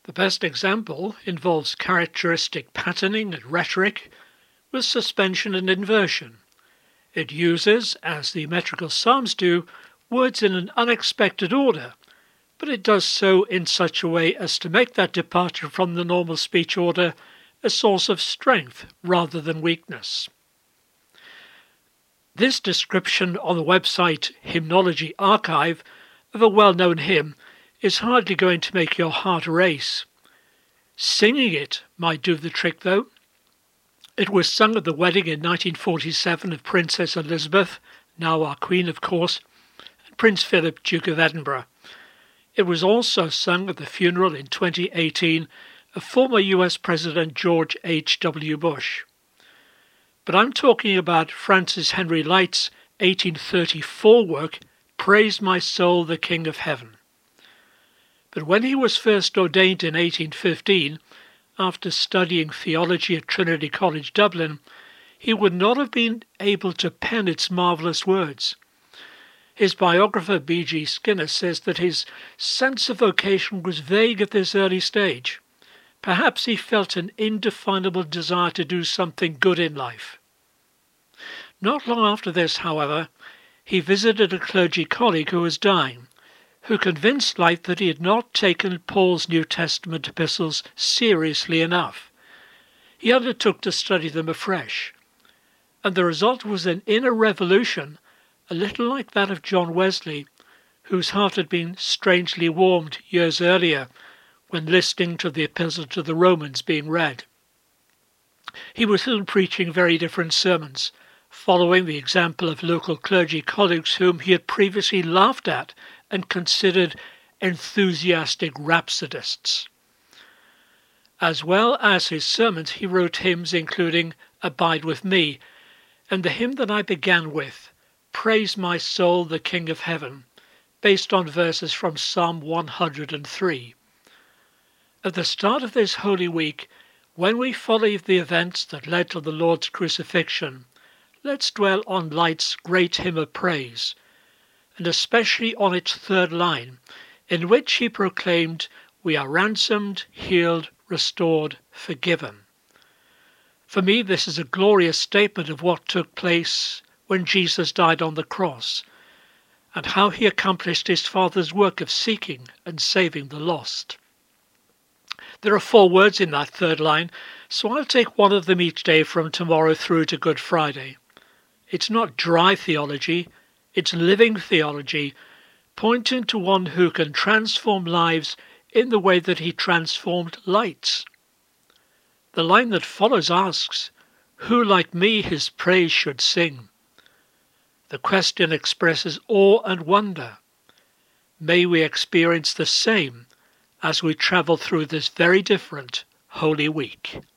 The best example involves characteristic patterning and rhetoric with suspension and inversion. It uses, as the metrical psalms do, words in an unexpected order, but it does so in such a way as to make that departure from the normal speech order a source of strength rather than weakness. This description on the website Hymnology Archive of a well-known hymn is hardly going to make your heart race. Singing it might do the trick, though. It was sung at the wedding in 1947 of Princess Elizabeth, now our Queen of course, and Prince Philip, Duke of Edinburgh. It was also sung at the funeral in 2018 of former US President George H.W. Bush. But I'm talking about Francis Henry Light's 1834 work, Praise My Soul, the King of Heaven. But when he was first ordained in 1815, after studying theology at Trinity College Dublin, he would not have been able to pen its marvellous words. His biographer B.G. Skinner says that his sense of vocation was vague at this early stage. Perhaps he felt an indefinable desire to do something good in life. Not long after this, however, he visited a clergy colleague who was dying, who convinced Light that he had not taken Paul's New Testament epistles seriously enough. He undertook to study them afresh, and the result was an inner revolution, a little like that of John Wesley, whose heart had been strangely warmed years earlier when listening to the Epistle to the Romans being read. He was soon preaching very different sermons, following the example of local clergy colleagues whom he had previously laughed at and considered enthusiastic rhapsodists. As well as his sermons, he wrote hymns including Abide With Me, and the hymn that I began with, Praise My Soul, the King of Heaven, based on verses from Psalm 103. At the start of this Holy Week, when we follow the events that led to the Lord's crucifixion, let's dwell on Light's great hymn of praise, and especially on its third line, in which he proclaimed, "We are ransomed, healed, restored, forgiven." For me, this is a glorious statement of what took place when Jesus died on the cross, and how he accomplished his Father's work of seeking and saving the lost. There are 4 words in that third line, so I'll take one of them each day from tomorrow through to Good Friday. It's not dry theology, it's living theology, pointing to one who can transform lives in the way that he transformed Light's. The line that follows asks, "Who like me his praise should sing?" The question expresses awe and wonder. May we experience the same as we travel through this very different Holy Week.